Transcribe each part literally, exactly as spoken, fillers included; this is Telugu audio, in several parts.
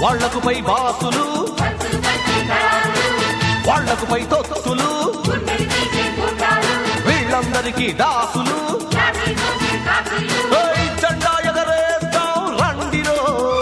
వాళ్లకు పై బాసులు వాళ్లకు పై తొత్తులు వీళ్ళందరికీ దాసులు జెండా ఎగరేస్తాం రండిరో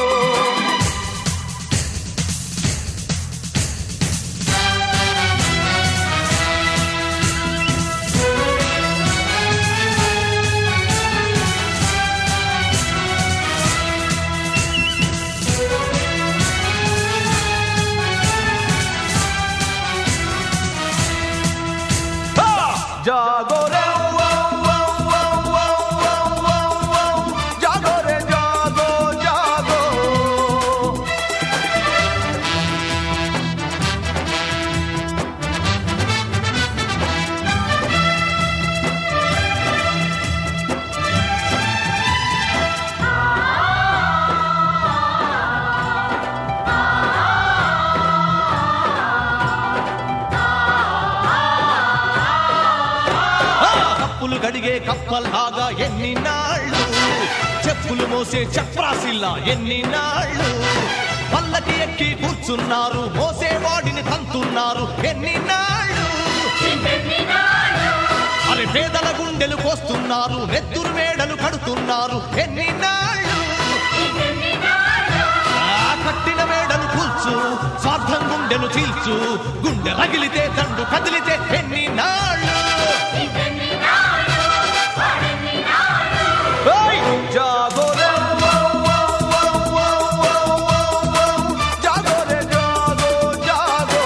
जागो रे जागो रे जागो जागो చెప్పులు గడిగే కప్పల్లాగా ఎన్ని నాళ్ళు చెప్పులు మోసే చక్రాసిల్లా ఎన్ని నాళ్ళు పల్లకి ఎక్కి కూర్చున్నారు మోసేవాడిని తంతున్నారు ఎన్ని నాళ్ళు అరే పేదల గుండెలు కోస్తున్నారు నెత్తురు మేడలు కడుతున్నారు ఎన్ని నాళ్ళు కట్టిన మేడలు కూల్చు స్వార్థం గుండెలు చీల్చు గుండె రగిలితే దండు కదిలితే ఎన్ని నాళ్ళు जागो रे जागो रे जागो जागो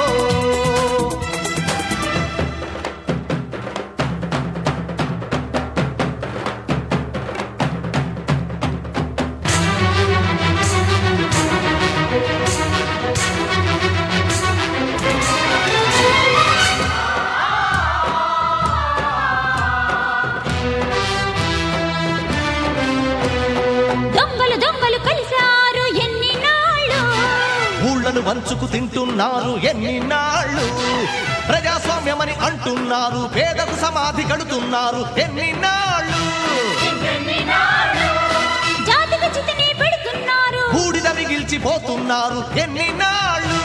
ఊళ్ళను వంచుకు తింటున్నారు ఎన్ని నాళ్ళు ప్రజాస్వామ్యమని అంటున్నారు పేదకు సమాధి కడుతున్నారు ఎన్ని నాళ్ళు జాతికి చితనే పెడుతున్నారు బూడిద మిగిల్చిపోతున్నారు ఎన్ని నాళ్ళు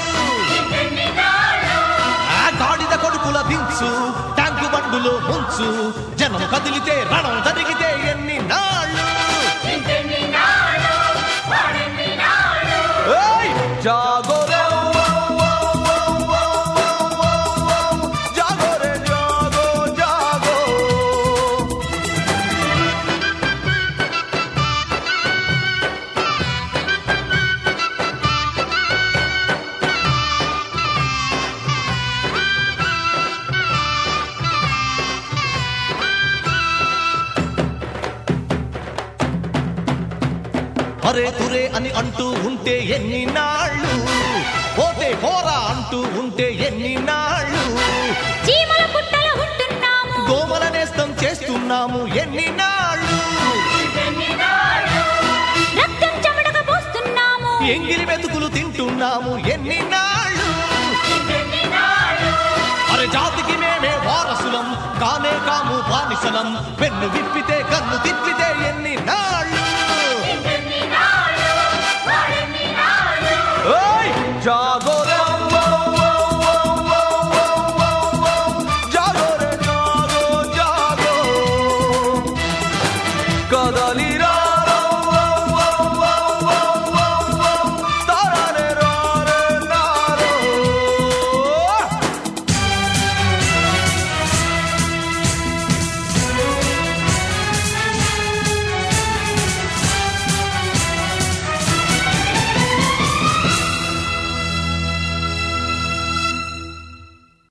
ఆ గాడిద కొడుకుల దించు ట్యాంకు బండులో ముంచు జనం కదిలితే రణం జరిగితే ఎన్ని నాళ్ళు जागो रे जागो रे जागो जागो అరే తురే అని అంటూ ఉంటే ఎన్ని నాళ్ళు పోతే పోరా అంటూ ఉంటే ఎన్ని నాళ్ళు చీమల పుట్టల ఉంటున్నాము గోమల నేస్తం చేస్తున్నాము ఎన్ని నాళ్ళు రక్తం చెమటగా పోస్తున్నాము ఎంగిలి మెతుకులు తింటున్నాము ఎన్ని నాళ్ళు అరే జాతికి మేమే వారసులం కానే కాము బానిసలం పెన్ను విప్పి